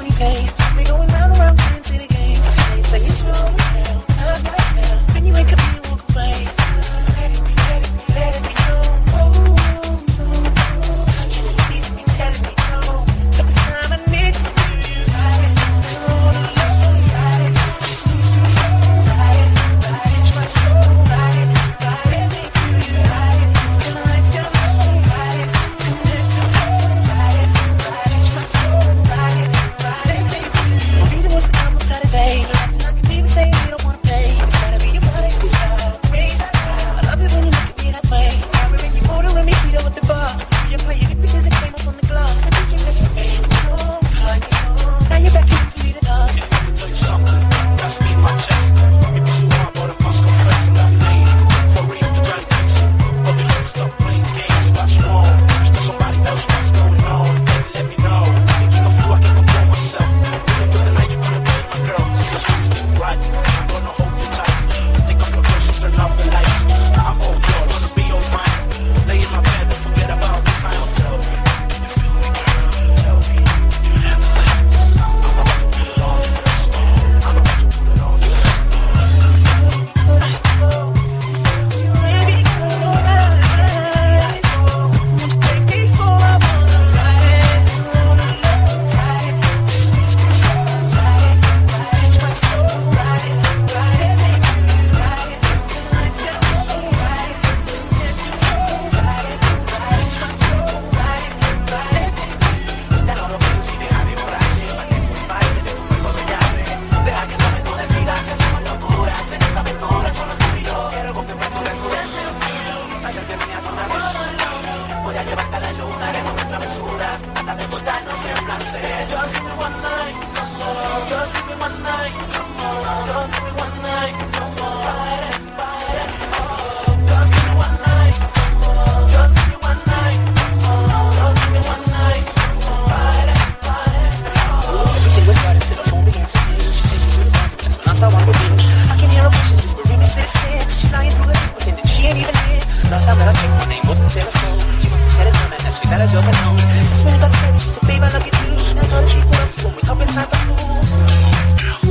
Last time that I checked, my name wasn't Taylor Swift. She must be telling her man that she got a job at home. That's when it got scary. She said, babe, I love you too. I thought she put up when we up in time for school.